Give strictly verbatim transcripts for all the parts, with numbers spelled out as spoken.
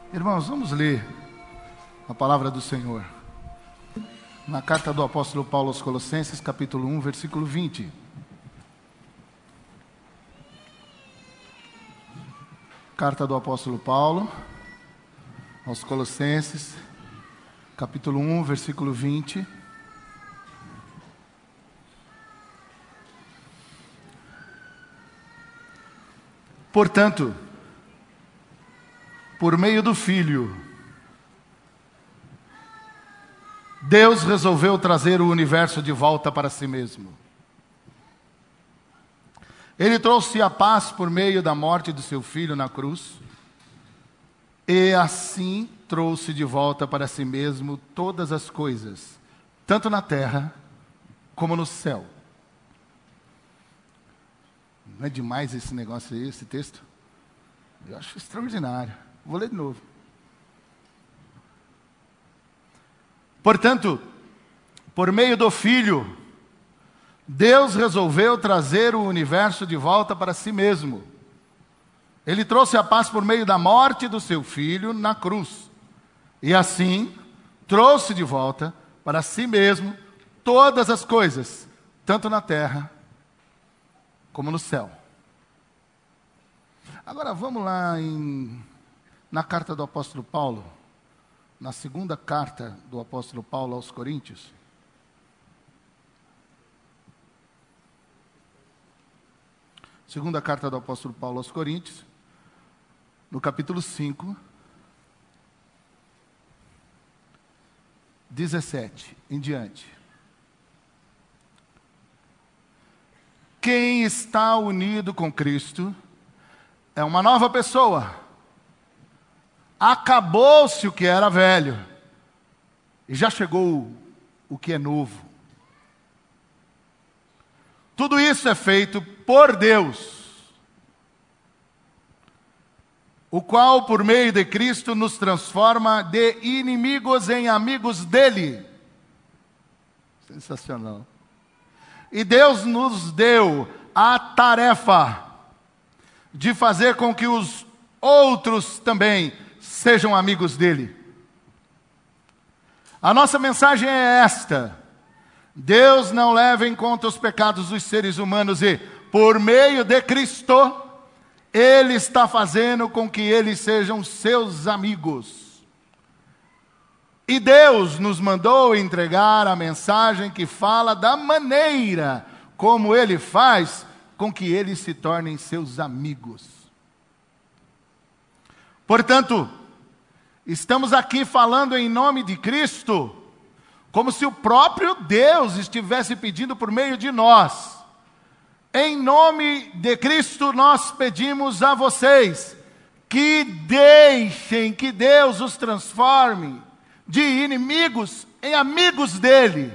Irmãos, vamos ler a palavra do Senhor na carta do apóstolo Paulo aos Colossenses, capítulo um, versículo vinte. Carta do apóstolo Paulo aos Colossenses, capítulo um, versículo vinte. Portanto, por meio do Filho, Deus resolveu trazer o universo de volta para si mesmo. Ele trouxe a paz por meio da morte do seu Filho na cruz, e assim trouxe de volta para si mesmo todas as coisas, tanto na terra como no céu. Não é demais esse negócio aí, esse texto? Eu acho extraordinário. Vou ler de novo. Portanto, por meio do Filho, Deus resolveu trazer o universo de volta para si mesmo. Ele trouxe a paz por meio da morte do seu Filho na cruz. E assim, trouxe de volta para si mesmo todas as coisas, tanto na terra como no céu. Agora vamos lá em, na carta do apóstolo Paulo, na segunda carta do apóstolo Paulo aos Coríntios. Segunda carta do apóstolo Paulo aos Coríntios, no capítulo cinco, dezessete em diante. Quem está unido com Cristo é uma nova pessoa. Acabou-se o que era velho e já chegou o que é novo. Tudo isso é feito por Deus, o qual, por meio de Cristo, nos transforma de inimigos em amigos dele. Sensacional. E Deus nos deu a tarefa de fazer com que os outros também sejam amigos dele. A nossa mensagem é esta: Deus não leva em conta os pecados dos seres humanos e, por meio de Cristo, Ele está fazendo com que eles sejam seus amigos. E Deus nos mandou entregar a mensagem que fala da maneira como Ele faz com que eles se tornem seus amigos. Portanto, estamos aqui falando em nome de Cristo, como se o próprio Deus estivesse pedindo por meio de nós. Em nome de Cristo, nós pedimos a vocês que deixem que Deus os transforme de inimigos em amigos dele.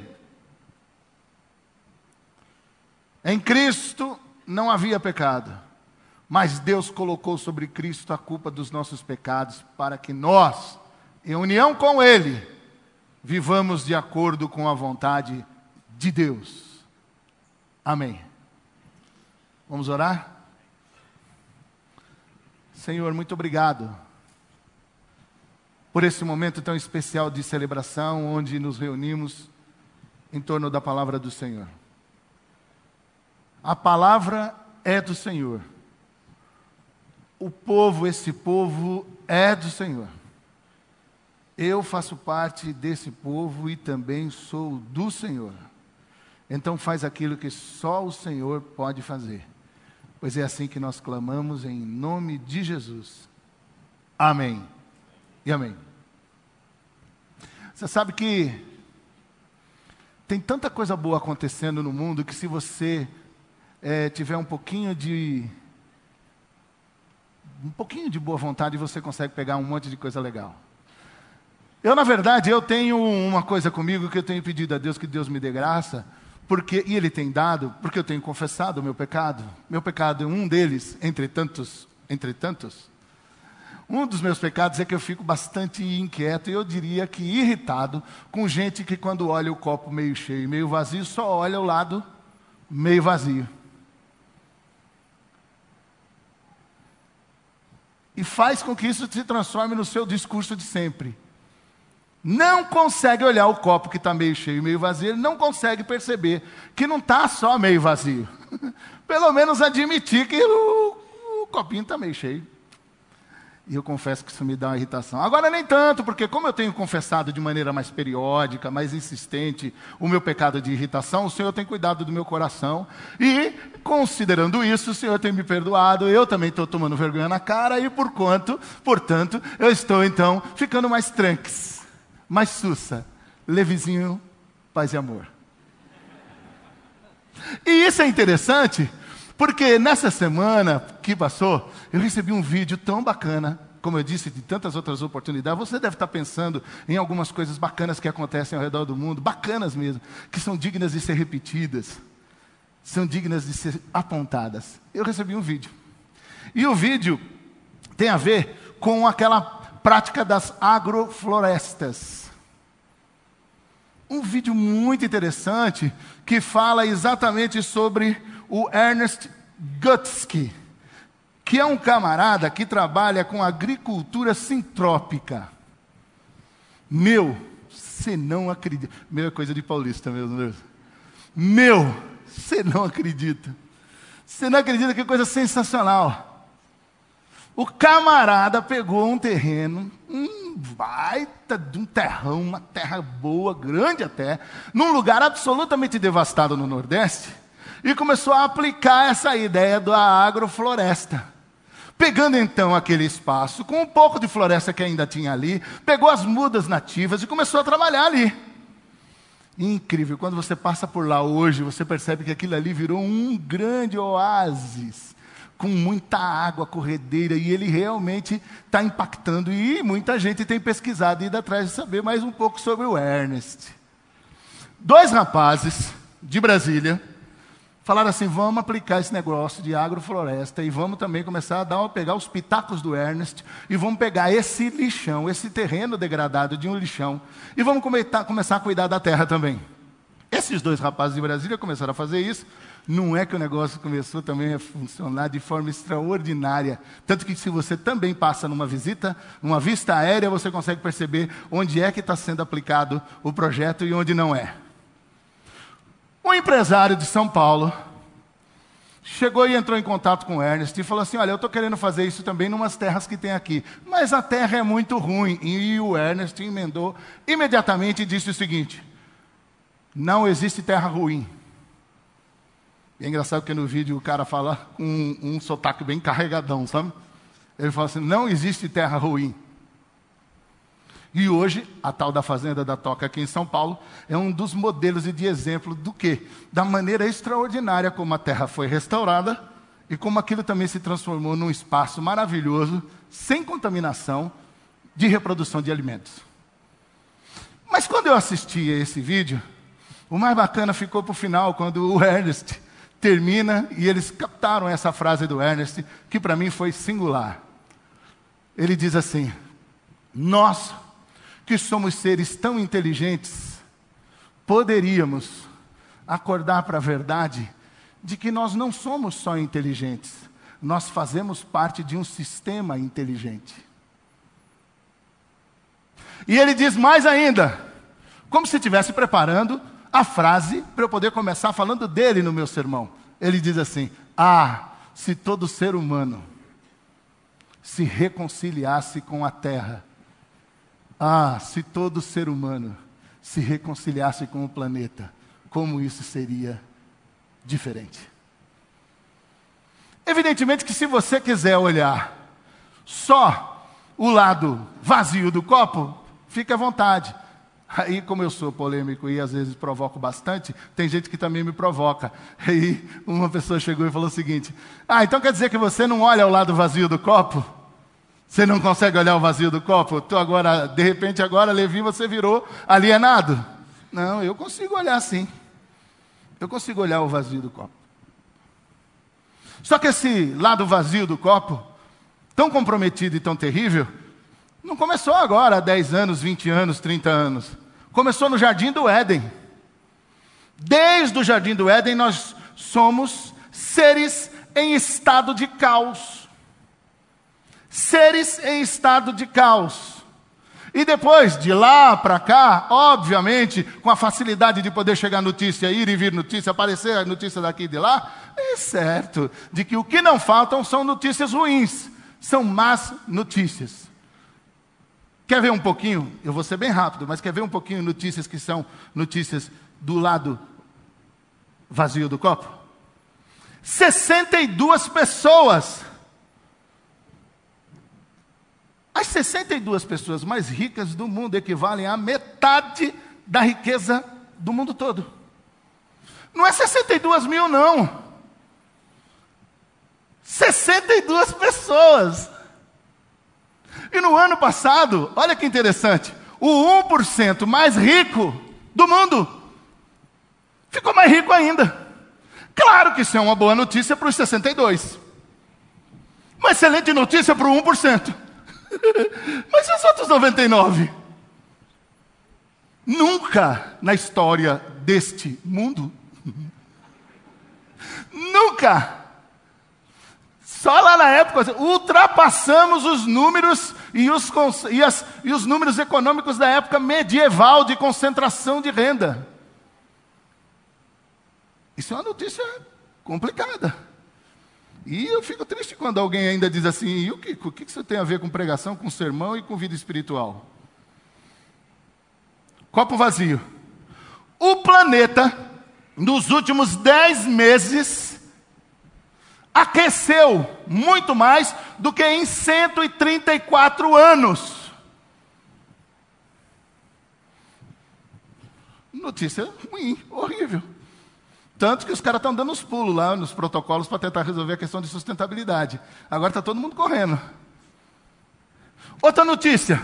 Em Cristo não havia pecado, mas Deus colocou sobre Cristo a culpa dos nossos pecados para que nós, em união com Ele, vivamos de acordo com a vontade de Deus. Amém. Vamos orar? Senhor, muito obrigado por esse momento tão especial de celebração, onde nos reunimos em torno da palavra do Senhor. A palavra é do Senhor. O povo, esse povo é do Senhor. Eu faço parte desse povo e também sou do Senhor. Então faz aquilo que só o Senhor pode fazer. Pois é assim que nós clamamos em nome de Jesus. Amém. E amém. Você sabe que tem tanta coisa boa acontecendo no mundo que se você é, tiver um pouquinho de um pouquinho de boa vontade, você consegue pegar um monte de coisa legal. Eu, na verdade, eu tenho uma coisa comigo que eu tenho pedido a Deus, que Deus me dê graça, porque, e Ele tem dado, porque eu tenho confessado o meu pecado. Meu pecado é um deles, entre tantos, entre tantos. Um dos meus pecados é que eu fico bastante inquieto, e eu diria que irritado, com gente que quando olha o copo meio cheio e meio vazio, só olha o lado meio vazio. e faz com que isso se transforme no seu discurso de sempre. Não consegue olhar o copo que está meio cheio e meio vazio, ele não consegue perceber que não está só meio vazio. Pelo menos admitir que o, o copinho está meio cheio. E eu confesso que isso me dá uma irritação. Agora nem tanto, porque como eu tenho confessado de maneira mais periódica, mais insistente, o meu pecado de irritação, o Senhor tem cuidado do meu coração. E, considerando isso, o Senhor tem me perdoado, eu também estou tomando vergonha na cara, e por quanto, portanto, eu estou então ficando mais tranques, mais sussa, levezinho, paz e amor. E isso é interessante, porque nessa semana que passou, eu recebi um vídeo tão bacana, como eu disse, de tantas outras oportunidades. Você deve estar pensando em algumas coisas bacanas que acontecem ao redor do mundo, bacanas mesmo, que são dignas de ser repetidas, são dignas de ser apontadas. Eu recebi um vídeo. E o vídeo tem a ver com aquela prática das agroflorestas. Um vídeo muito interessante que fala exatamente sobre o Ernest Gutsky, que é um camarada que trabalha com agricultura sintrópica. Meu, você não acredita. Meu é coisa de paulista mesmo, Deus. Meu, você não acredita. Você não acredita, que coisa sensacional. O camarada pegou um terreno, um baita de um terrão, uma terra boa, grande até, num lugar absolutamente devastado no Nordeste, e começou a aplicar essa ideia da agrofloresta. Pegando então aquele espaço, com um pouco de floresta que ainda tinha ali, pegou as mudas nativas e começou a trabalhar ali. Incrível, quando você passa por lá hoje, você percebe que aquilo ali virou um grande oásis, com muita água corredeira, e ele realmente está impactando, e muita gente tem pesquisado e ido atrás de saber mais um pouco sobre o Ernest. Dois rapazes de Brasília falaram assim: vamos aplicar esse negócio de agrofloresta e vamos também começar a dar, pegar os pitacos do Ernest e vamos pegar esse lixão, esse terreno degradado de um lixão, e vamos começar, começar a cuidar da terra também. Esses dois rapazes de Brasília começaram a fazer isso. Não é que o negócio começou também a funcionar de forma extraordinária. Tanto que se você também passa numa visita, numa vista aérea, você consegue perceber onde é que está sendo aplicado o projeto e onde não é. Um empresário de São Paulo chegou e entrou em contato com o Ernest e falou assim: olha, eu estou querendo fazer isso também em umas terras que tem aqui, mas a terra é muito ruim. E o Ernest emendou imediatamente e disse o seguinte: não existe terra ruim. E é engraçado que no vídeo o cara fala com um, um sotaque bem carregadão, sabe? Ele fala assim: não existe terra ruim. E hoje, a tal da Fazenda da Toca aqui em São Paulo é um dos modelos e de exemplo do quê? Da maneira extraordinária como a terra foi restaurada e como aquilo também se transformou num espaço maravilhoso, sem contaminação, de reprodução de alimentos. Mas quando eu assisti a esse vídeo, o mais bacana ficou para o final, quando o Ernest termina e eles captaram essa frase do Ernest, que para mim foi singular. Ele diz assim: nós, que somos seres tão inteligentes, poderíamos acordar para a verdade de que nós não somos só inteligentes, nós fazemos parte de um sistema inteligente. E ele diz mais ainda, como se estivesse preparando a frase para eu poder começar falando dele no meu sermão. Ele diz assim: ah, se todo ser humano se reconciliasse com a terra, ah, se todo ser humano se reconciliasse com o planeta, como isso seria diferente. Evidentemente que se você quiser olhar só o lado vazio do copo, fique à vontade. Aí, como eu sou polêmico e às vezes provoco bastante, tem gente que também me provoca. Aí uma pessoa chegou e falou o seguinte: ah, então quer dizer que você não olha o lado vazio do copo? Você não consegue olhar o vazio do copo? Tu agora, de repente agora, Levi, você virou alienado? Não, eu consigo olhar sim. Eu consigo olhar o vazio do copo. Só que esse lado vazio do copo, tão comprometido e tão terrível, não começou agora há dez anos, vinte anos, trinta anos. Começou no Jardim do Éden. Desde o Jardim do Éden nós somos seres em estado de caos. seres em estado de caos. E depois, de lá para cá, obviamente, com a facilidade de poder chegar notícia, ir e vir notícia, aparecer a notícia daqui e de lá, é certo de que o que não faltam são notícias ruins, são más notícias. Quer ver um pouquinho? Eu vou ser bem rápido, mas quer ver um pouquinho notícias que são notícias do lado vazio do copo? sessenta e duas pessoas. As sessenta e duas pessoas mais ricas do mundo equivalem a metade da riqueza do mundo todo. Não é sessenta e duas mil, não. sessenta e duas pessoas. E no ano passado, olha que interessante, o um por cento mais rico do mundo ficou mais rico ainda. Claro que isso é uma boa notícia para os sessenta e dois. Uma excelente notícia para o um por cento. Mas e os outros noventa e nove? Nunca na história deste mundo, nunca, só lá na época, ultrapassamos os números e os, e, as, e os números econômicos da época medieval de concentração de renda. Isso é uma notícia complicada. E eu fico triste quando alguém ainda diz assim, e o que, o que isso tem a ver com pregação, com sermão e com vida espiritual? Copo vazio. O planeta, nos últimos dez meses, aqueceu muito mais do que em cento e trinta e quatro anos. Notícia ruim, horrível. Tanto que os caras estão dando os pulos lá nos protocolos para tentar resolver a questão de sustentabilidade. Agora está todo mundo correndo. Outra notícia.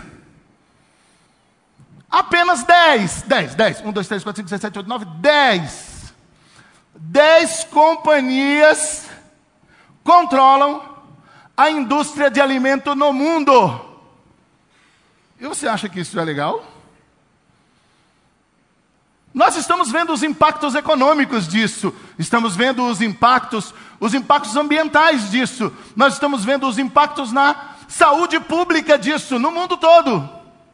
Apenas dez, dez, dez, um, dois, três, quatro, cinco, seis, sete, oito, nove, dez. dez companhias controlam a indústria de alimento no mundo. E você acha que isso é legal? Nós estamos vendo os impactos econômicos disso, estamos vendo os impactos, os impactos ambientais disso, nós estamos vendo os impactos na saúde pública disso, no mundo todo.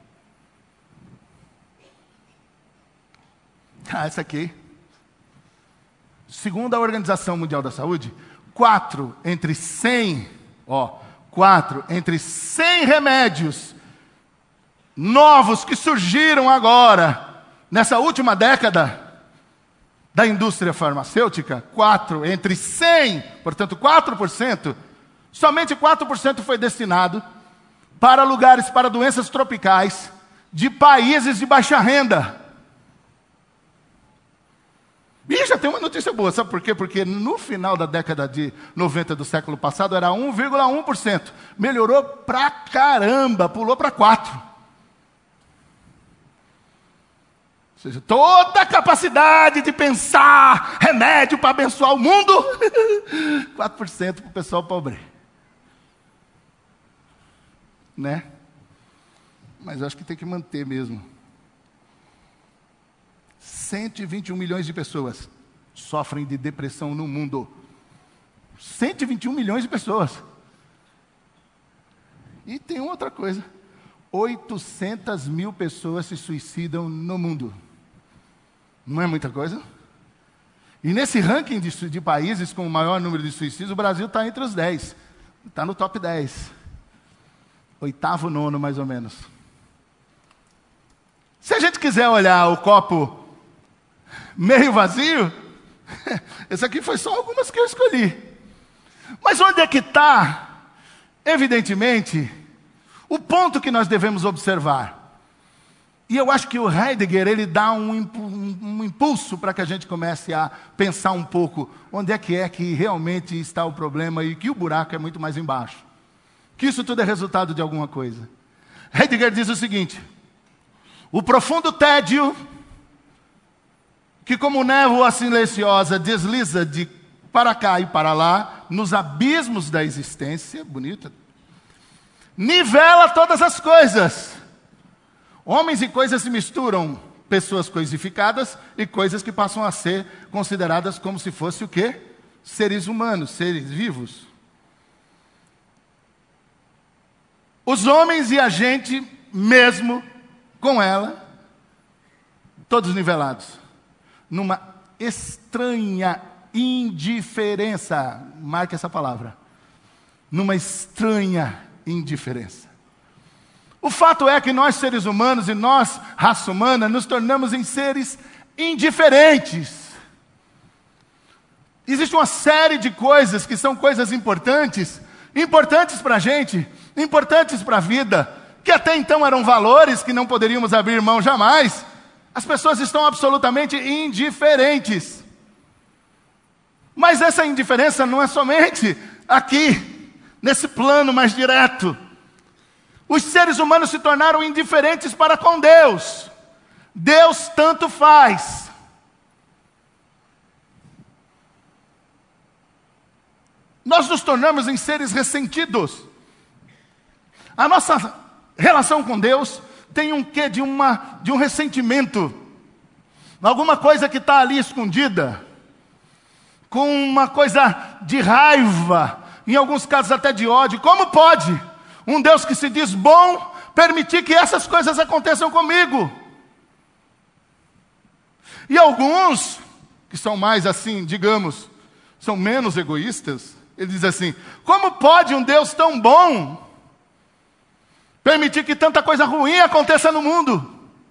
Ah, essa aqui. Segundo a Organização Mundial da Saúde, quatro entre cem, ó, quatro entre cem remédios novos que surgiram agora, nessa última década da indústria farmacêutica, quatro entre cem, portanto quatro por cento, somente quatro por cento foi destinado para lugares, para doenças tropicais de países de baixa renda. E já tem uma notícia boa, sabe por quê? Porque no final da década de noventa do século passado era um vírgula um por cento. Melhorou pra caramba, pulou para quatro por cento. Ou seja, toda a capacidade de pensar remédio para abençoar o mundo, quatro por cento para o pessoal pobre. Né? Mas eu acho que tem que manter mesmo. cento e vinte e um milhões de pessoas sofrem de depressão no mundo. cento e vinte e um milhões de pessoas. E tem outra coisa. oitocentas mil pessoas se suicidam no mundo. Não é muita coisa? E nesse ranking de, de países com o maior número de suicídios, o Brasil está entre os dez. Está no top dez. Oitavo, nono, mais ou menos. Se a gente quiser olhar o copo meio vazio, esse aqui foi só algumas que eu escolhi. Mas onde é que está, evidentemente, o ponto que nós devemos observar? E eu acho que o Heidegger, ele dá um, um, um impulso para que a gente comece a pensar um pouco onde é que é que realmente está o problema e que o buraco é muito mais embaixo. Que isso tudo é resultado de alguma coisa. Heidegger diz o seguinte: o profundo tédio que como névoa silenciosa desliza de para cá e para lá, nos abismos da existência, bonita, nivela todas as coisas. Homens e coisas se misturam, pessoas coisificadas e coisas que passam a ser consideradas como se fosse o quê? Seres humanos, seres vivos. os homens e a gente mesmo com ela, todos nivelados, numa estranha indiferença. Marque essa palavra. Numa estranha indiferença. O fato é que nós, seres humanos, e nós, raça humana, nos tornamos em seres indiferentes. Existe uma série de coisas que são coisas importantes, importantes para a gente, importantes para a vida, que até então eram valores que não poderíamos abrir mão jamais. As pessoas estão absolutamente indiferentes. Mas essa indiferença não é somente aqui, nesse plano mais direto. Os seres humanos se tornaram indiferentes para com Deus. Deus tanto faz. Nós nos tornamos em seres ressentidos. A nossa relação com Deus tem um quê de, uma, de um ressentimento. Alguma coisa que está ali escondida. Com uma coisa de raiva. Em alguns casos até de ódio. Como pode um Deus que se diz bom permitir que essas coisas aconteçam comigo? E alguns, que são mais assim, digamos, são menos egoístas, ele diz assim: como pode um Deus tão bom permitir que tanta coisa ruim aconteça no mundo?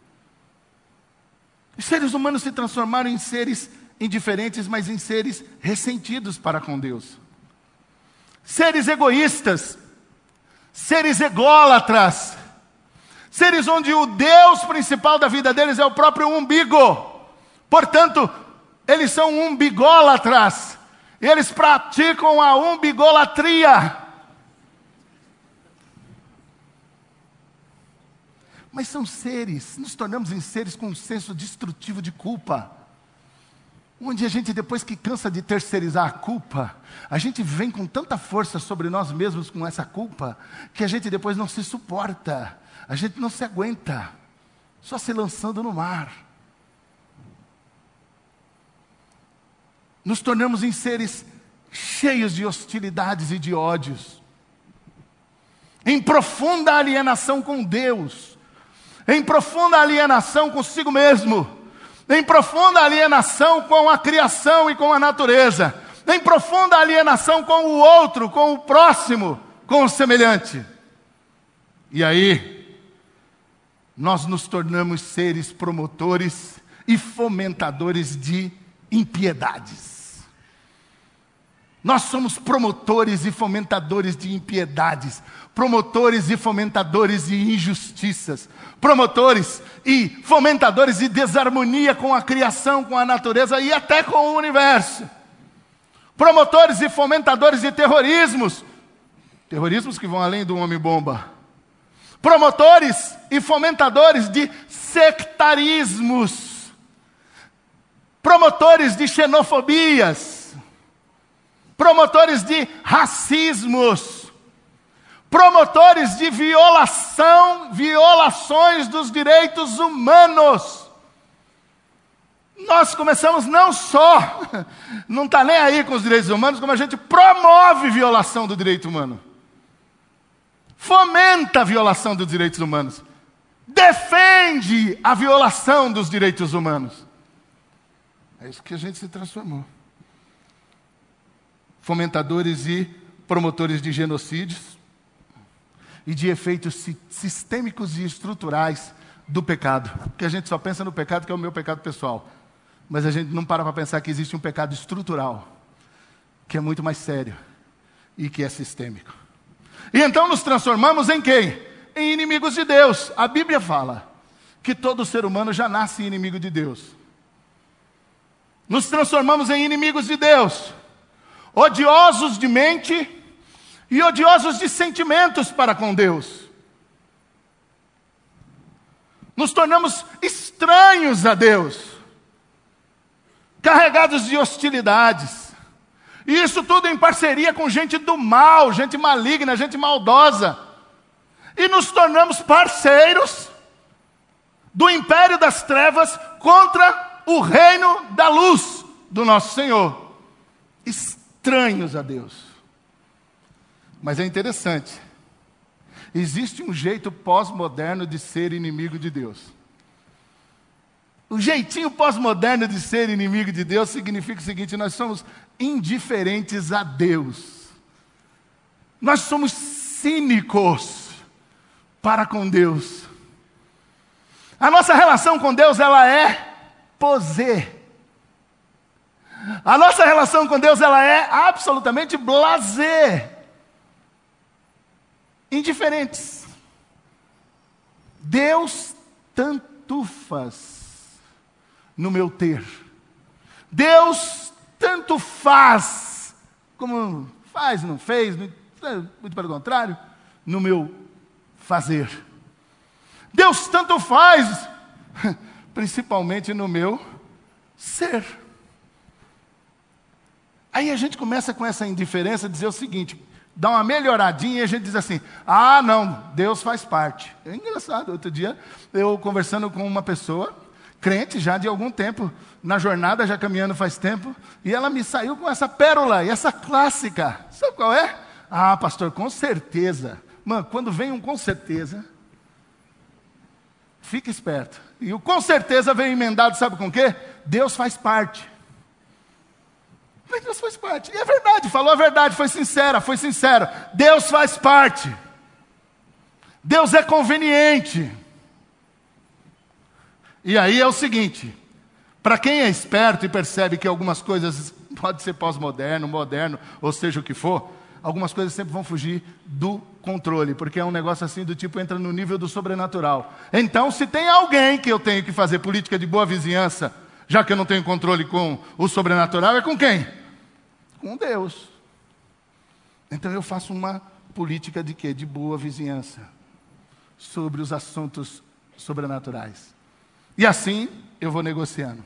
Os seres humanos se transformaram em seres indiferentes, mas em seres ressentidos para com Deus. Seres egoístas, seres ególatras, seres onde o Deus principal da vida deles é o próprio umbigo. Portanto, eles são umbigólatras. Eles praticam a umbigolatria. Mas são seres, nos tornamos em seres com um senso destrutivo de culpa. Onde a gente, depois que cansa de terceirizar a culpa, a gente vem com tanta força sobre nós mesmos com essa culpa, que a gente depois não se suporta, a gente não se aguenta, só se lançando no mar. Nos tornamos em seres cheios de hostilidades e de ódios, em profunda alienação com Deus, em profunda alienação consigo mesmo, em profunda alienação com a criação e com a natureza, em profunda alienação com o outro, com o próximo, com o semelhante. E aí, nós nos tornamos seres promotores e fomentadores de impiedades. Nós somos promotores e fomentadores de impiedades, promotores e fomentadores de injustiças, promotores e fomentadores de desarmonia com a criação, com a natureza e até com o universo. Promotores e fomentadores de terrorismos, terrorismos que vão além do homem-bomba. Promotores e fomentadores de sectarismos, promotores de xenofobias, promotores de racismos, promotores de violação, violações dos direitos humanos. Nós começamos não só, não está nem aí com os direitos humanos, como a gente promove violação do direito humano. Fomenta a violação dos direitos humanos. Defende a violação dos direitos humanos. É isso que a gente se transformou. Fomentadores e promotores de genocídios e de efeitos si- sistêmicos e estruturais do pecado. Porque a gente só pensa no pecado que é o meu pecado pessoal. Mas a gente não para para pensar que existe um pecado estrutural, que é muito mais sério e que é sistêmico. E então nos transformamos em quem? Em inimigos de Deus. A Bíblia fala que todo ser humano já nasce inimigo de Deus. Nos transformamos em inimigos de Deus, odiosos de mente e odiosos de sentimentos para com Deus. Nos tornamos estranhos a Deus, carregados de hostilidades. E isso tudo em parceria com gente do mal, gente maligna, gente maldosa. E nos tornamos parceiros do império das trevas contra o reino da luz do nosso Senhor. Estranhos a Deus. Mas é interessante. existe um jeito pós-moderno de ser inimigo de Deus. O jeitinho pós-moderno de ser inimigo de Deus significa o seguinte: nós somos indiferentes a Deus. Nós somos cínicos para com Deus. A nossa relação com Deus, ela é posé. A nossa relação com Deus, ela é absolutamente blasé. Indiferentes. Deus tanto faz no meu ter. Deus tanto faz, como faz, não fez, muito pelo contrário, no meu fazer. Deus tanto faz, principalmente no meu ser. Aí a gente começa com essa indiferença a dizer o seguinte, dá uma melhoradinha e a gente diz assim, ah não, Deus faz parte. É engraçado, outro dia eu conversando com uma pessoa, crente já de algum tempo, na jornada já caminhando faz tempo, e ela me saiu com essa pérola, e essa clássica, sabe qual é? Ah pastor, com certeza. Mano, quando vem um com certeza, fica esperto. E o com certeza vem emendado, sabe com o quê? Deus faz parte. Mas Deus faz parte. E é verdade, falou a verdade, foi sincera, foi sincero. Deus faz parte. Deus é conveniente. E aí é o seguinte, para quem é esperto e percebe que algumas coisas pode ser pós-moderno, moderno, ou seja o que for, algumas coisas sempre vão fugir do controle, porque é um negócio assim do tipo, entra no nível do sobrenatural. Então, se tem alguém que eu tenho que fazer política de boa vizinhança, já que eu não tenho controle com o sobrenatural, é com quem? Com Deus. Então eu faço uma política de quê? De boa vizinhança, sobre os assuntos sobrenaturais. E assim eu vou negociando.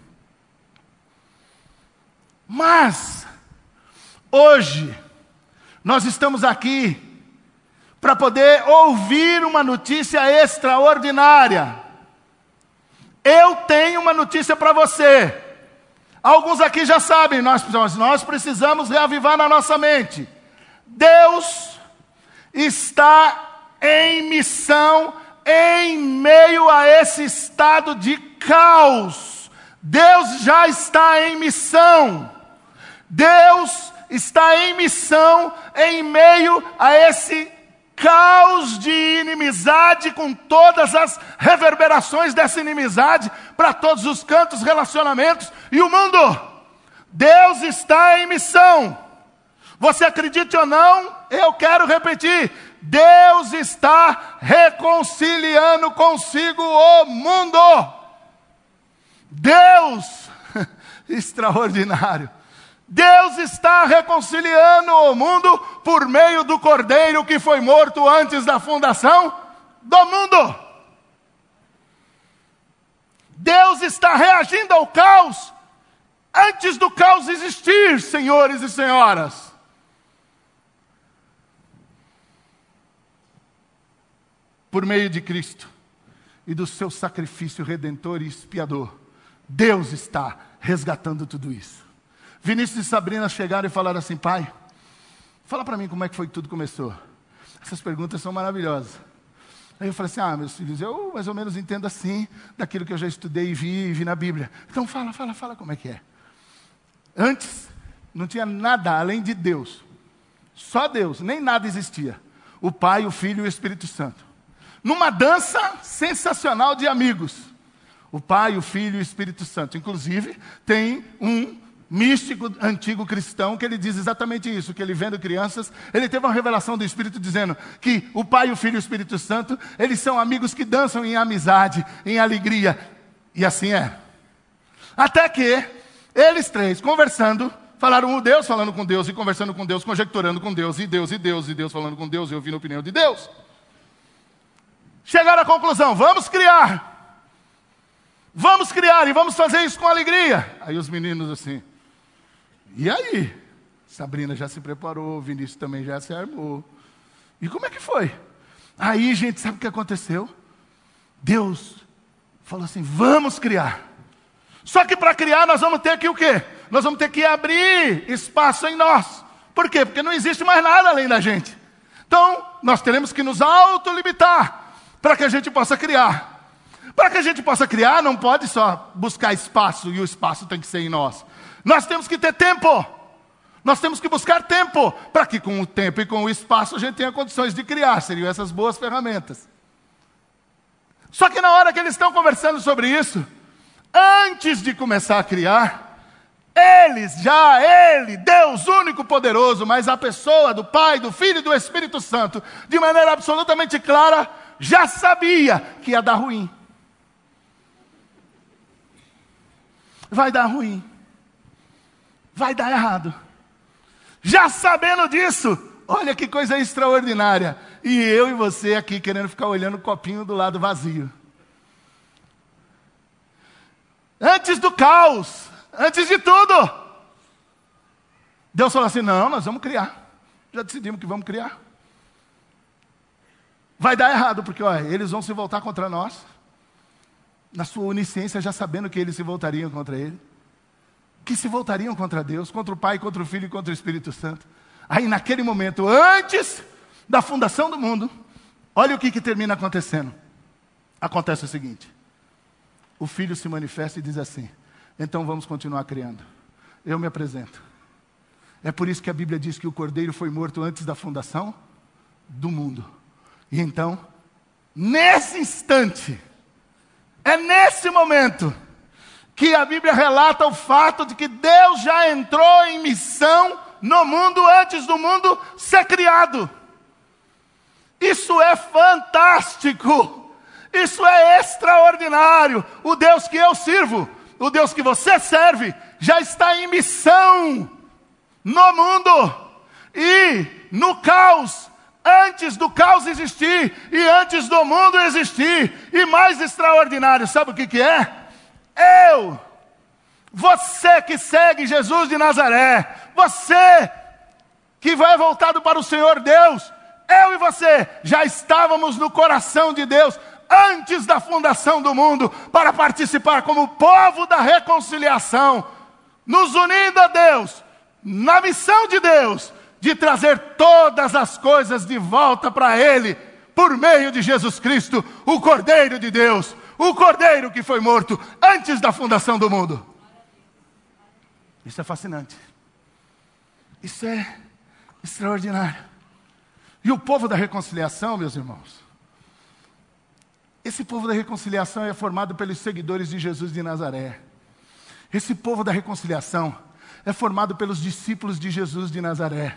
Mas, hoje, nós estamos aqui para poder ouvir uma notícia extraordinária. Eu tenho uma notícia para você. Alguns aqui já sabem, nós, nós precisamos reavivar na nossa mente. Deus está em missão em meio a esse estado de caos. Deus já está em missão. Deus está em missão em meio a esse caos de inimizade, com todas as reverberações dessa inimizade para todos os cantos, relacionamentos e o mundo. Deus está em missão. Você acredite ou não, eu quero repetir, Deus está reconciliando consigo o mundo. Deus, extraordinário. Deus está reconciliando o mundo por meio do Cordeiro que foi morto antes da fundação do mundo. Deus está reagindo ao caos antes do caos existir, senhores e senhoras. Por meio de Cristo e do seu sacrifício redentor e expiador, Deus está resgatando tudo isso. Vinícius e Sabrina chegaram e falaram assim, pai, fala para mim como é que foi que tudo começou. Essas perguntas são maravilhosas. Aí eu falei assim, ah, meus filhos, eu mais ou menos entendo assim, daquilo que eu já estudei e vi, e vi na Bíblia. Então fala, fala, fala como é que é. Antes, não tinha nada além de Deus. Só Deus, nem nada existia. O Pai, o Filho e o Espírito Santo. Numa dança sensacional de amigos. O Pai, o Filho e o Espírito Santo. Inclusive, tem um místico antigo cristão que ele diz exatamente isso, que ele vendo crianças, ele teve uma revelação do Espírito dizendo que o Pai, o Filho e o Espírito Santo, eles são amigos que dançam em amizade, em alegria. E assim é. Até que eles três, conversando, falaram o Deus, falando com Deus, e conversando com Deus, conjecturando com Deus, e Deus, e Deus, e Deus falando com Deus, e ouvindo a opinião de Deus. Chegaram à conclusão, vamos criar. Vamos criar e vamos fazer isso com alegria. Aí os meninos assim, e aí? Sabrina já se preparou, Vinícius também já se armou. E como é que foi? Aí, gente, sabe o que aconteceu? Deus falou assim, vamos criar. Só que para criar nós vamos ter que o quê? Nós vamos ter que abrir espaço em nós. Por quê? Porque não existe mais nada além da gente. Então, nós teremos que nos autolimitar para que a gente possa criar. Para que a gente possa criar, não pode só buscar espaço, e o espaço tem que ser em nós. Nós temos que ter tempo. Nós temos que buscar tempo, para que com o tempo e com o espaço a gente tenha condições de criar. Seriam essas boas ferramentas. Só que na hora que eles estão conversando sobre isso, antes de começar a criar, eles já, ele, Deus único poderoso, mas a pessoa do Pai, do Filho e do Espírito Santo, de maneira absolutamente clara, já sabia que ia dar ruim. Vai dar ruim. Vai dar errado. Já sabendo disso, olha que coisa extraordinária. E eu e você aqui querendo ficar olhando o copinho do lado vazio. Antes do caos, antes de tudo, Deus falou assim, não, nós vamos criar. Já decidimos que vamos criar. Vai dar errado, porque olha, eles vão se voltar contra nós. Na sua onisciência, já sabendo que eles se voltariam contra ele. Que se voltariam contra Deus, contra o Pai, contra o Filho e contra o Espírito Santo. Aí naquele momento, antes da fundação do mundo, olha o que, que termina acontecendo. Acontece o seguinte. O Filho se manifesta e diz assim, então vamos continuar criando. Eu me apresento. É por isso que a Bíblia diz que o Cordeiro foi morto antes da fundação do mundo. E então, nesse instante, é nesse momento que a Bíblia relata o fato de que Deus já entrou em missão no mundo antes do mundo ser criado. Isso é fantástico. Isso é extraordinário. O Deus que eu sirvo, o Deus que você serve, já está em missão no mundo. E no caos, antes do caos existir, e antes do mundo existir. E mais extraordinário, sabe o que, que é? Eu, você que segue Jesus de Nazaré, você que vai voltado para o Senhor Deus, eu e você já estávamos no coração de Deus antes da fundação do mundo, para participar como povo da reconciliação, nos unindo a Deus, na missão de Deus, de trazer todas as coisas de volta para Ele, por meio de Jesus Cristo, o Cordeiro de Deus, o Cordeiro que foi morto antes da fundação do mundo. Isso é fascinante. Isso é extraordinário. E o povo da reconciliação, meus irmãos, esse povo da reconciliação é formado pelos seguidores de Jesus de Nazaré. Esse povo da reconciliação é formado pelos discípulos de Jesus de Nazaré.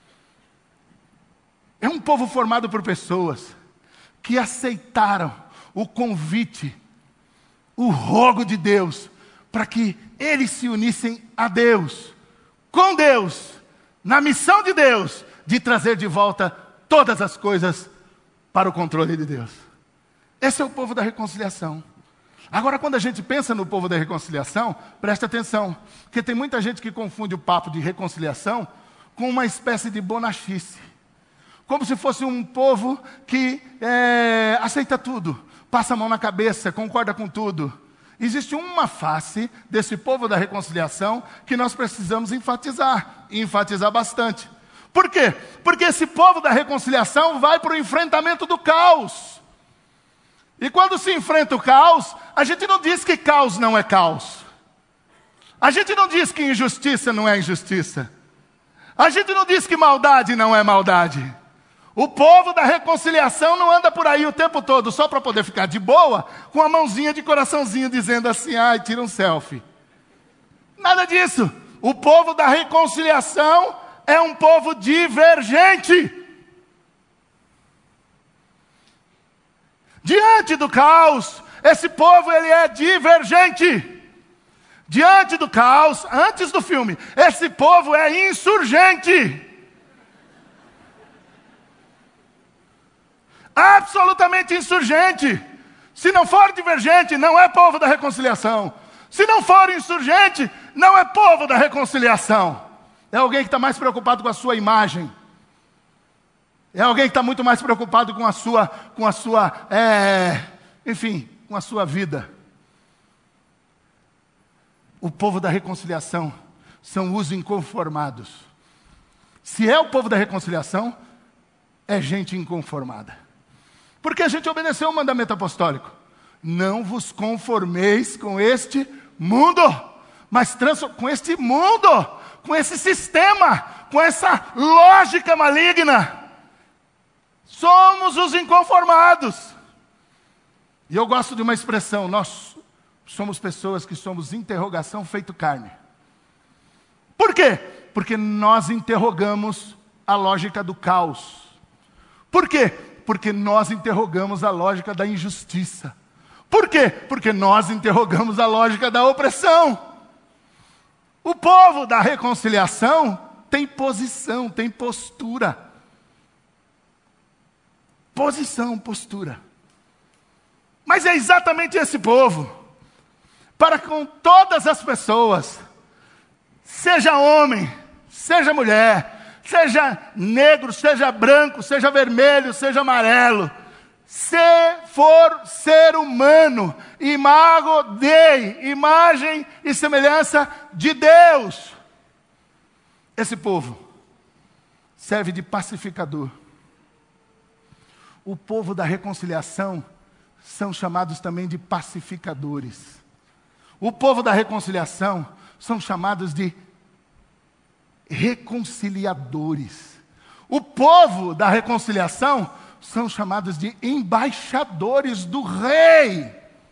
É um povo formado por pessoas que aceitaram o convite, o rogo de Deus, para que eles se unissem a Deus, com Deus, na missão de Deus, de trazer de volta todas as coisas para o controle de Deus. Esse é o povo da reconciliação. Agora, quando a gente pensa no povo da reconciliação, presta atenção, porque tem muita gente que confunde o papo de reconciliação com uma espécie de bonachice. Como se fosse um povo que é, aceita tudo, passa a mão na cabeça, concorda com tudo. Existe uma face desse povo da reconciliação que nós precisamos enfatizar, e enfatizar bastante. Por quê? Porque esse povo da reconciliação vai para o enfrentamento do caos. E quando se enfrenta o caos, a gente não diz que caos não é caos. A gente não diz que injustiça não é injustiça. A gente não diz que maldade não é maldade. O povo da reconciliação não anda por aí o tempo todo só para poder ficar de boa, com a mãozinha de coraçãozinho dizendo assim, ai, tira um selfie. Nada disso. O povo da reconciliação é um povo divergente. Diante do caos, esse povo ele é divergente. Diante do caos, antes do filme, esse povo é insurgente. Absolutamente insurgente. Se não for divergente, não é povo da reconciliação. Se não for insurgente, não é povo da reconciliação. É alguém que está mais preocupado com a sua imagem. É alguém que está muito mais preocupado com a sua, com a sua, é, enfim, com a sua vida. O povo da reconciliação são os inconformados. Se é o povo da reconciliação, é gente inconformada. Porque a gente obedeceu o mandamento apostólico. Não vos conformeis com este mundo, mas com este mundo, com esse sistema, com essa lógica maligna. Somos os inconformados. E eu gosto de uma expressão: nós somos pessoas que somos interrogação feito carne. Por quê? Porque nós interrogamos a lógica do caos. Por quê? Porque nós interrogamos a lógica da injustiça. Por quê? Porque nós interrogamos a lógica da opressão. O povo da reconciliação tem posição, tem postura. Posição, postura. Mas é exatamente esse povo, para com todas as pessoas, seja homem, seja mulher, seja negro, seja branco, seja vermelho, seja amarelo, se for ser humano, imago Dei, imagem e semelhança de Deus, esse povo serve de pacificador. O povo da reconciliação são chamados também de pacificadores. O povo da reconciliação são chamados de reconciliadores. O povo da reconciliação são chamados de embaixadores do rei.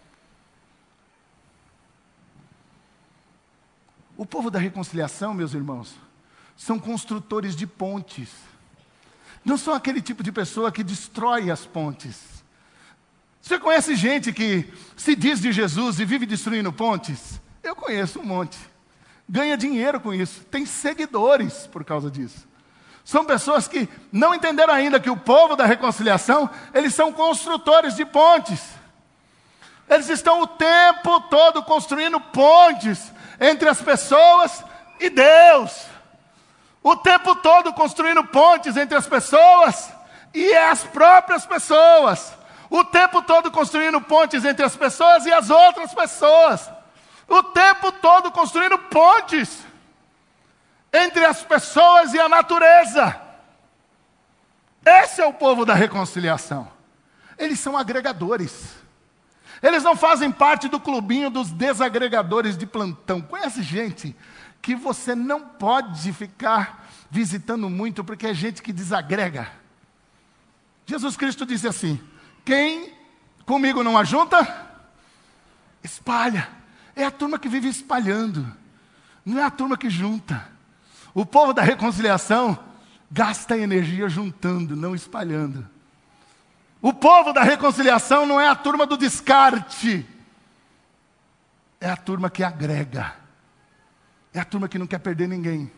O povo da reconciliação, meus irmãos, são construtores de pontes. Não são aquele tipo de pessoa que destrói as pontes. Você conhece gente que se diz de Jesus e vive destruindo pontes? Eu conheço um monte. Ganha dinheiro com isso. Tem seguidores por causa disso. São pessoas que não entenderam ainda que o povo da reconciliação, eles são construtores de pontes. Eles estão o tempo todo construindo pontes entre as pessoas e Deus. O tempo todo construindo pontes entre as pessoas e as próprias pessoas. O tempo todo construindo pontes entre as pessoas e as outras pessoas. O tempo todo construindo pontes entre as pessoas e a natureza. Esse é o povo da reconciliação. Eles são agregadores. Eles não fazem parte do clubinho dos desagregadores de plantão. Conhece gente que você não pode ficar visitando muito, porque é gente que desagrega. Jesus Cristo disse assim: quem comigo não ajunta, espalha. É a turma que vive espalhando, não é a turma que junta. O povo da reconciliação gasta energia juntando, não espalhando. O povo da reconciliação não é a turma do descarte, é a turma que agrega, é a turma que não quer perder ninguém.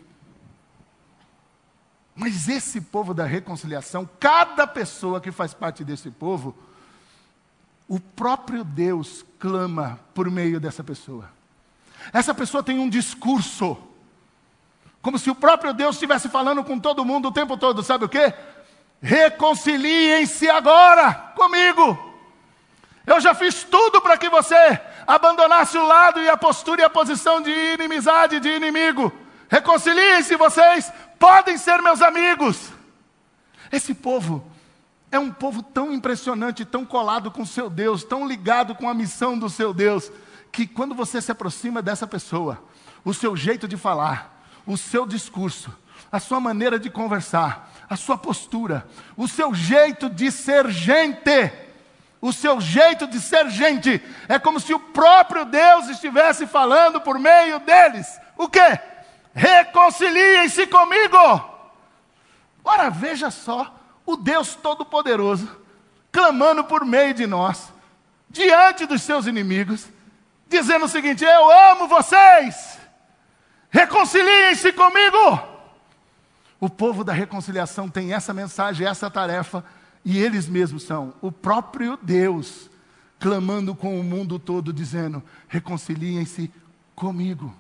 Mas esse povo da reconciliação, cada pessoa que faz parte desse povo, o próprio Deus clama por meio dessa pessoa. Essa pessoa tem um discurso, como se o próprio Deus estivesse falando com todo mundo o tempo todo. Sabe o quê? Reconciliem-se agora comigo. Eu já fiz tudo para que você abandonasse o lado e a postura e a posição de inimizade, de inimigo. Reconciliem-se, vocês podem ser meus amigos. Esse povo é um povo tão impressionante, tão colado com o seu Deus, tão ligado com a missão do seu Deus, que quando você se aproxima dessa pessoa, o seu jeito de falar, o seu discurso, a sua maneira de conversar, a sua postura, o seu jeito de ser gente, o seu jeito de ser gente, é como se o próprio Deus estivesse falando por meio deles. O quê? Reconciliem-se comigo. Ora, veja só, o Deus Todo-Poderoso, clamando por meio de nós, diante dos seus inimigos, dizendo o seguinte: eu amo vocês, reconciliem-se comigo. O povo da reconciliação tem essa mensagem, essa tarefa, e eles mesmos são o próprio Deus, clamando com o mundo todo, dizendo: reconciliem-se comigo.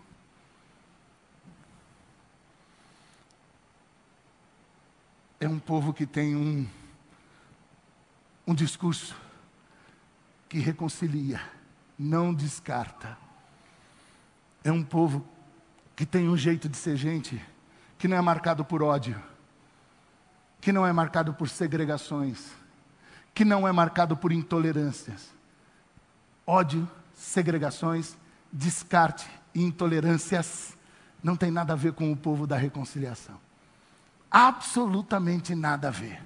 É um povo que tem um, um discurso que reconcilia, não descarta. É um povo que tem um jeito de ser gente que não é marcado por ódio. que não é marcado por segregações, que não é marcado por intolerâncias. Ódio, segregações, descarte e intolerâncias não tem nada a ver com o povo da reconciliação. Absolutamente nada a ver.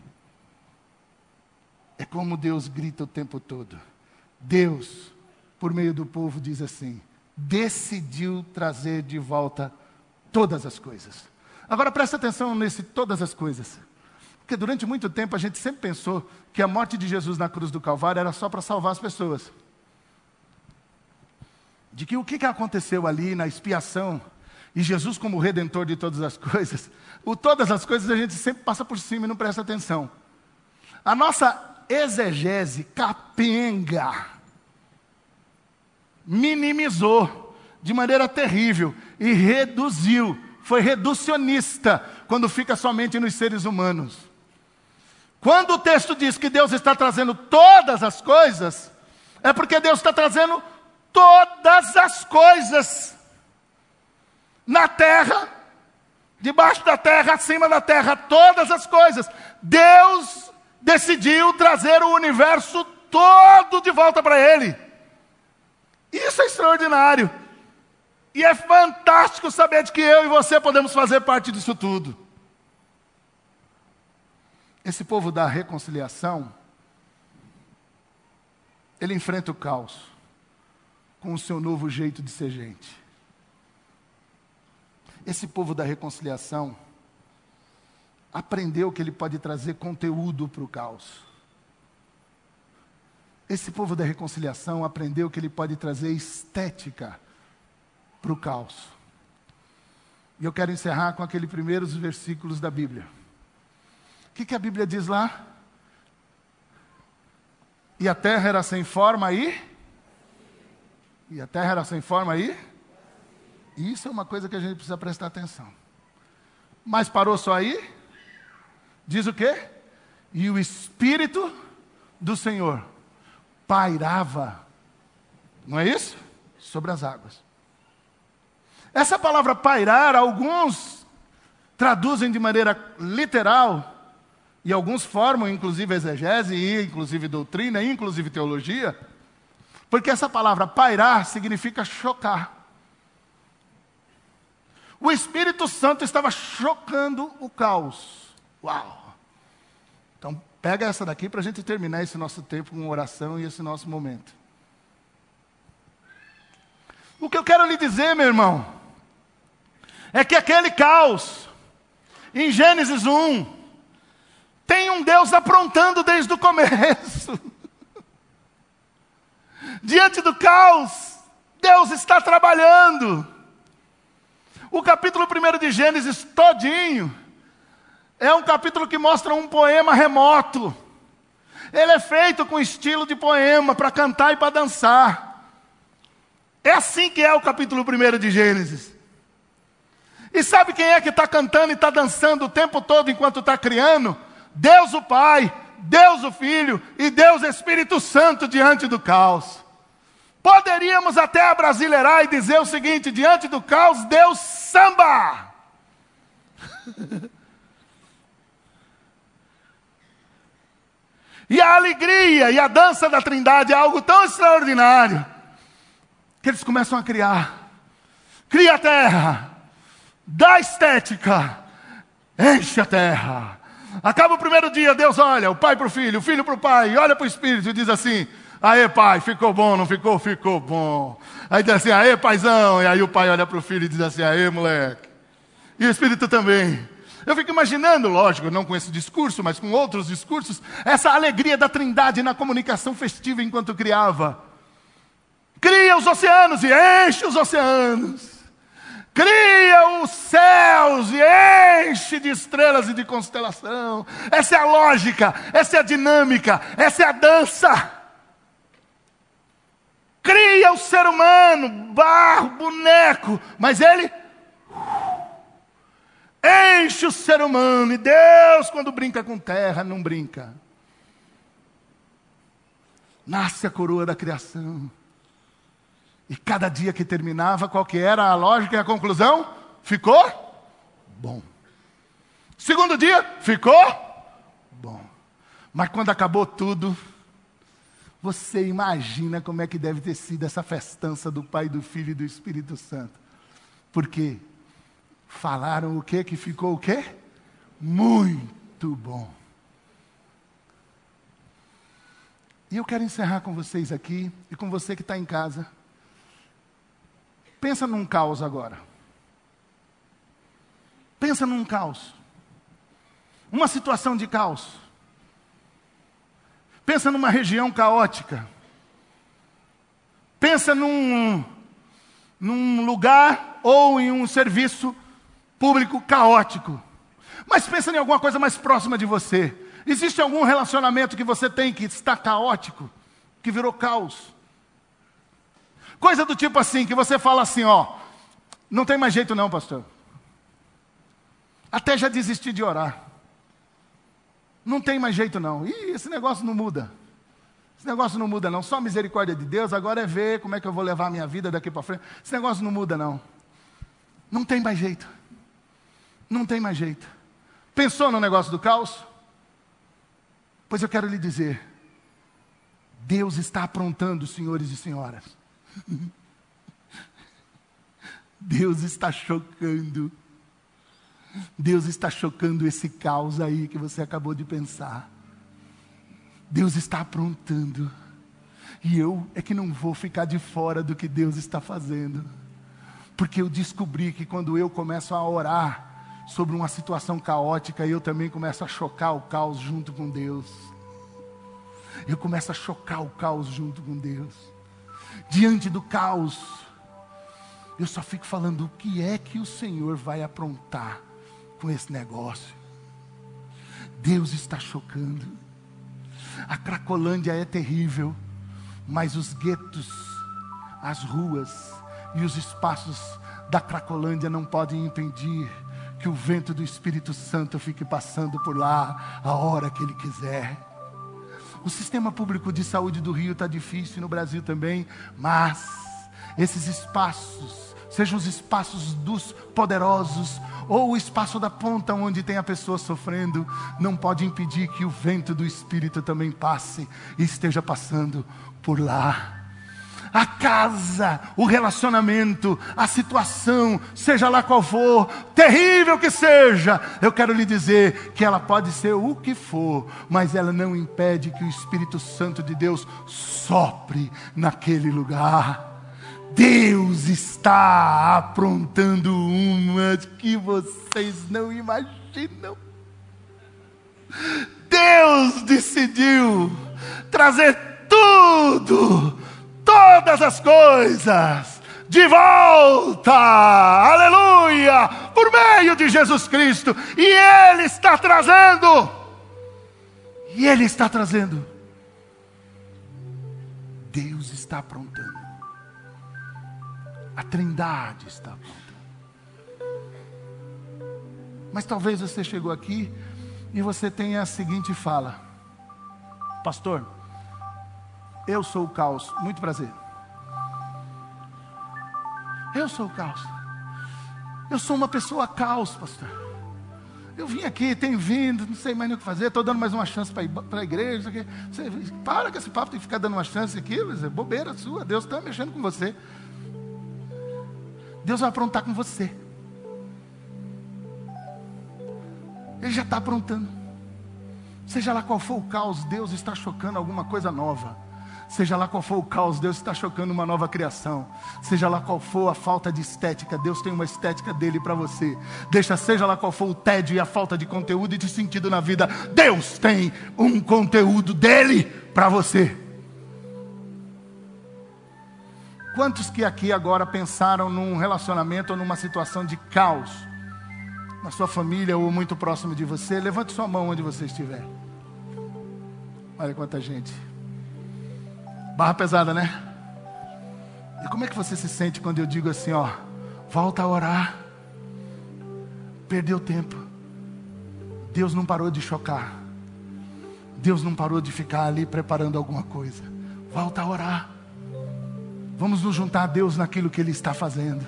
É como Deus grita o tempo todo. Deus, por meio do povo, diz assim: decidiu trazer de volta todas as coisas. Agora presta atenção nesse todas as coisas. Porque durante muito tempo a gente sempre pensou que a morte de Jesus na cruz do Calvário era só para salvar as pessoas. De que o que aconteceu ali na expiação, e Jesus como redentor de todas as coisas, o todas as coisas a gente sempre passa por cima e não presta atenção. A nossa exegese capenga minimizou de maneira terrível e reduziu, foi reducionista quando fica somente nos seres humanos. Quando o texto diz que Deus está trazendo todas as coisas, é porque Deus está trazendo todas as coisas. Na terra, debaixo da terra, acima da terra, todas as coisas. Deus decidiu trazer o universo todo de volta para Ele. Isso é extraordinário. E é fantástico saber de que eu e você podemos fazer parte disso tudo. Esse povo da reconciliação, ele enfrenta o caos com o seu novo jeito de ser gente. Esse povo da reconciliação aprendeu que ele pode trazer conteúdo para o caos. Esse povo da reconciliação aprendeu que ele pode trazer estética para o caos. E eu quero encerrar com aqueles primeiros versículos da Bíblia. O que, que a Bíblia diz lá? E a terra era sem forma e... E a terra era sem forma e... Isso é uma coisa que a gente precisa prestar atenção. Mas parou só aí? Diz o quê? E o Espírito do Senhor pairava, não é isso? Sobre as águas. Essa palavra pairar, alguns traduzem de maneira literal, e alguns formam inclusive exegese, e inclusive doutrina, e inclusive teologia, porque essa palavra pairar significa chocar. O Espírito Santo estava chocando o caos. Uau! Então, pega essa daqui para a gente terminar esse nosso tempo com oração e esse nosso momento. O que eu quero lhe dizer, meu irmão, é que aquele caos, em Gênesis um, tem um Deus aprontando desde o começo. Diante do caos, Deus está trabalhando. O capítulo primeiro de Gênesis todinho é um capítulo que mostra um poema remoto. Ele é feito com estilo de poema, para cantar e para dançar. É assim que é o capítulo primeiro de Gênesis. E sabe quem é que está cantando e está dançando o tempo todo enquanto está criando? Deus o Pai, Deus o Filho e Deus Espírito Santo diante do caos. Poderíamos até abrasileirar e dizer o seguinte: diante do caos, Deus samba. E a alegria e a dança da Trindade é algo tão extraordinário, que eles começam a criar. Cria a terra, dá estética, enche a terra. Acaba o primeiro dia, Deus olha, o pai para o filho, o filho para o pai, olha para o Espírito e diz assim: aê pai, ficou bom, não ficou? Ficou bom. Aí diz assim: aê paizão. E aí o pai olha para o filho e diz assim: aê moleque. E o Espírito também. Eu fico imaginando, lógico, não com esse discurso, mas com outros discursos, essa alegria da Trindade na comunicação festiva enquanto criava. Cria os oceanos e enche os oceanos. Cria os céus e enche de estrelas e de constelação. Essa é a lógica, essa é a dinâmica, essa é a dança. Cria o ser humano, barro, boneco, mas ele enche o ser humano. E Deus, quando brinca com terra, não brinca. Nasce a coroa da criação. E cada dia que terminava, qual que era a lógica e a conclusão? Ficou bom. Segundo dia, ficou Mas quando acabou tudo, você imagina como é que deve ter sido essa festança do Pai, do Filho e do Espírito Santo. Porque falaram o quê? Que ficou o quê? Muito bom. E eu quero encerrar com vocês aqui, e com você que está em casa. Pensa num caos agora. Pensa num caos. Uma situação de caos. Pensa numa região caótica. Pensa num, num lugar ou em um serviço público caótico. Mas pensa em alguma coisa mais próxima de você. Existe algum relacionamento que você tem que está caótico, que virou caos? Coisa do tipo assim, que você fala assim, ó, não tem mais jeito não, pastor. Até já desisti de orar. Não tem mais jeito não. Ih, esse negócio não muda. Esse negócio não muda não. Só a misericórdia de Deus, agora é ver como é que eu vou levar a minha vida daqui para frente. Esse negócio não muda não. Não tem mais jeito. Não tem mais jeito. Pensou no negócio do caos? Pois eu quero lhe dizer, Deus está aprontando, senhores e senhoras. Deus está chocando. Deus está chocando esse caos aí que você acabou de pensar. Deus está aprontando. E eu é que não vou ficar de fora do que Deus está fazendo. Porque eu descobri que quando eu começo a orar sobre uma situação caótica, eu também começo a chocar o caos junto com Deus. Eu começo a chocar o caos junto com Deus. Diante do caos, eu só fico falando, o que é que o Senhor vai aprontar com esse negócio? Deus está chocando. A Cracolândia é terrível, mas os guetos, as ruas e os espaços da Cracolândia não podem impedir que o vento do Espírito Santo fique passando por lá a hora que Ele quiser. O sistema público de saúde do Rio está difícil, no Brasil também, mas esses espaços, sejam os espaços dos poderosos, ou o espaço da ponta onde tem a pessoa sofrendo, não pode impedir que o vento do Espírito também passe e esteja passando por lá. A casa, o relacionamento, a situação, seja lá qual for, terrível que seja, eu quero lhe dizer que ela pode ser o que for, mas ela não impede que o Espírito Santo de Deus sopre naquele lugar. Deus está aprontando uma que vocês não imaginam. Deus decidiu trazer tudo, todas as coisas, de volta, aleluia, por meio de Jesus Cristo. E Ele está trazendo, e Ele está trazendo. Deus está aprontando. A Trindade está pronta. Mas talvez você chegou aqui e você tenha a seguinte fala: pastor, eu sou o caos. Muito prazer. Eu sou o caos. Eu sou uma pessoa caos, pastor. Eu vim aqui, tenho vindo, não sei mais nem o que fazer, estou dando mais uma chance para a igreja. Aqui. Você, para com esse papo de ficar dando uma chance aqui, é bobeira sua. Deus está mexendo com você. Deus vai aprontar com você. Ele já está aprontando. Seja lá qual for o caos, Deus está chocando alguma coisa nova. Seja lá qual for o caos, Deus está chocando uma nova criação. Seja lá qual for a falta de estética, Deus tem uma estética dele para você. Deixa, seja lá qual for o tédio e a falta de conteúdo e de sentido na vida, Deus tem um conteúdo dele para você. Quantos que aqui agora pensaram num relacionamento ou numa situação de caos na sua família ou muito próximo de você? Levante sua mão onde você estiver. Olha quanta gente. Barra pesada, né? E como é que você se sente quando eu digo assim, ó, volta a orar? Perdeu tempo. Deus não parou de chocar. Deus não parou de ficar ali preparando alguma coisa. Volta a orar. Vamos nos juntar a Deus naquilo que Ele está fazendo.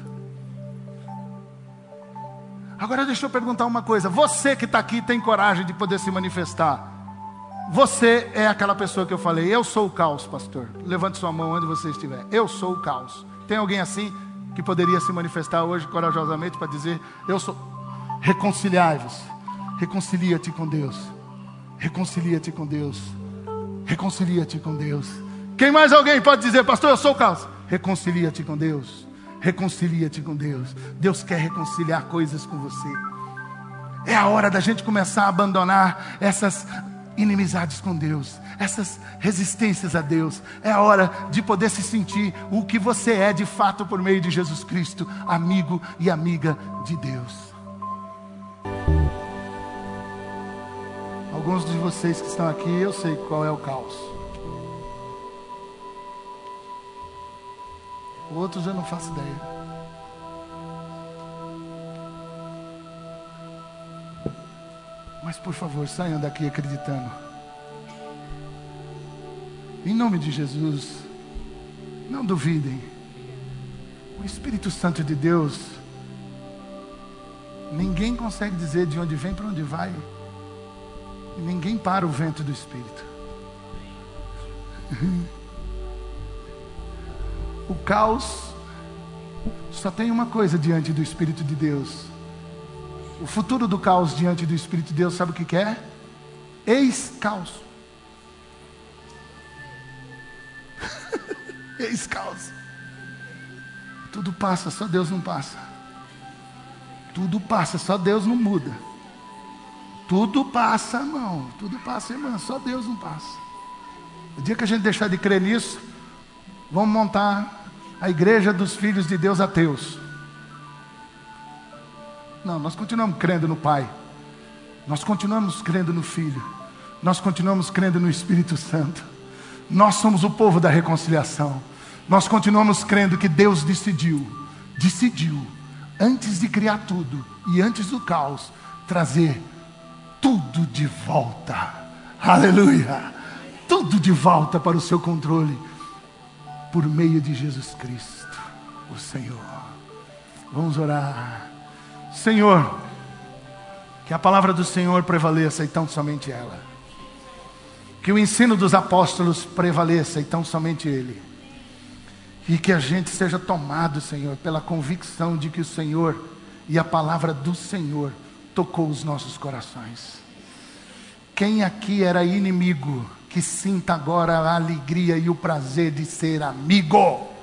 Agora deixa eu perguntar uma coisa. Você que está aqui tem coragem de poder se manifestar? Você é aquela pessoa que eu falei, eu sou o caos, pastor. Levante sua mão onde você estiver. Eu sou o caos. Tem alguém assim que poderia se manifestar hoje corajosamente para dizer, eu sou... Reconciliai-vos. Reconcilia-te com Deus. Reconcilia-te com Deus. Reconcilia-te com Deus. Quem mais alguém pode dizer, pastor, eu sou o caos? Reconcilia-te com Deus. Reconcilia-te com Deus. Deus quer reconciliar coisas com você. É a hora da gente começar a abandonar essas inimizades com Deus, essas resistências a Deus. É a hora de poder se sentir o que você é de fato por meio de Jesus Cristo, amigo e amiga de Deus. Alguns de vocês que estão aqui, eu sei qual é o caos. Outros eu não faço ideia. Mas por favor, saiam daqui acreditando. Em nome de Jesus, não duvidem. O Espírito Santo de Deus, ninguém consegue dizer de onde vem para onde vai. E ninguém para o vento do Espírito. O caos só tem uma coisa diante do Espírito de Deus. O futuro do caos diante do Espírito de Deus, sabe o que que é? Ex-caos. Ex-caos. Tudo passa, só Deus não passa. Tudo passa, só Deus não muda. Tudo passa, irmão. Tudo passa, irmão. Só Deus não passa. O dia que a gente deixar de crer nisso, vamos montar a igreja dos filhos de Deus ateus. Não, nós continuamos crendo no Pai. Nós continuamos crendo no Filho. Nós continuamos crendo no Espírito Santo. Nós somos o povo da reconciliação. Nós continuamos crendo que Deus decidiu, decidiu, antes de criar tudo e antes do caos, trazer tudo de volta. Aleluia! Tudo de volta para o seu controle, por meio de Jesus Cristo, o Senhor. Vamos orar. Senhor, que a palavra do Senhor prevaleça e tão somente ela. Que o ensino dos apóstolos prevaleça e tão somente ele. E que a gente seja tomado, Senhor, pela convicção de que o Senhor e a palavra do Senhor tocou os nossos corações. Quem aqui era inimigo, que sinta agora a alegria e o prazer de ser amigo.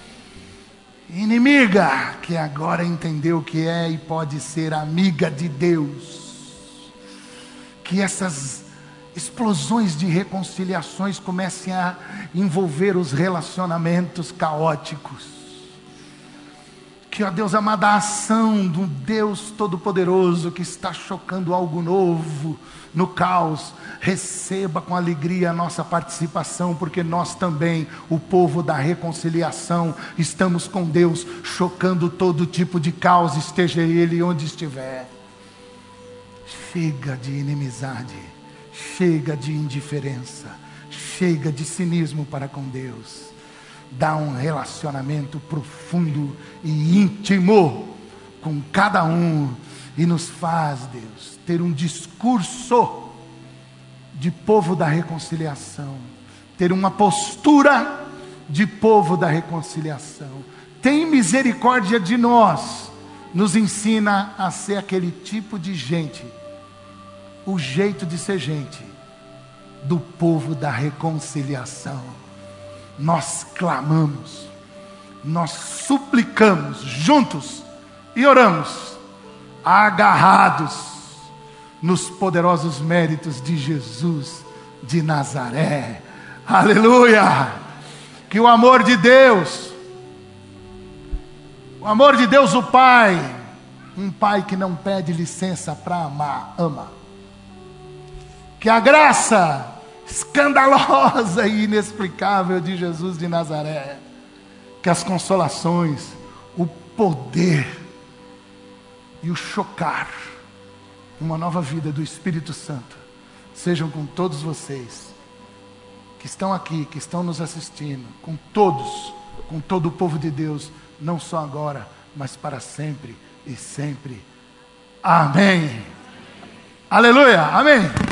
Inimiga, que agora entendeu o que é e pode ser amiga de Deus. Que essas explosões de reconciliações comecem a envolver os relacionamentos caóticos. Que, ó Deus amado, a ação do Deus Todo-Poderoso que está chocando algo novo no caos, receba com alegria a nossa participação, porque nós também, o povo da reconciliação, estamos com Deus, chocando todo tipo de caos, esteja Ele onde estiver. Chega de inimizade, chega de indiferença, chega de cinismo para com Deus. Dá um relacionamento profundo e íntimo com cada um, e nos faz, Deus, ter um discurso de povo da reconciliação, ter uma postura de povo da reconciliação. Tem misericórdia de nós, nos ensina a ser aquele tipo de gente, o jeito de ser gente, do povo da reconciliação. Nós clamamos, nós suplicamos juntos e oramos, agarrados nos poderosos méritos de Jesus de Nazaré. Aleluia! Que o amor de Deus, o amor de Deus o Pai, um Pai que não pede licença para amar, ama. Que a graça escandalosa e inexplicável de Jesus de Nazaré, que as consolações, o poder e o chocar, uma nova vida do Espírito Santo, sejam com todos vocês, que estão aqui, que estão nos assistindo, com todos, com todo o povo de Deus, não só agora, mas para sempre e sempre. Amém. Aleluia, amém.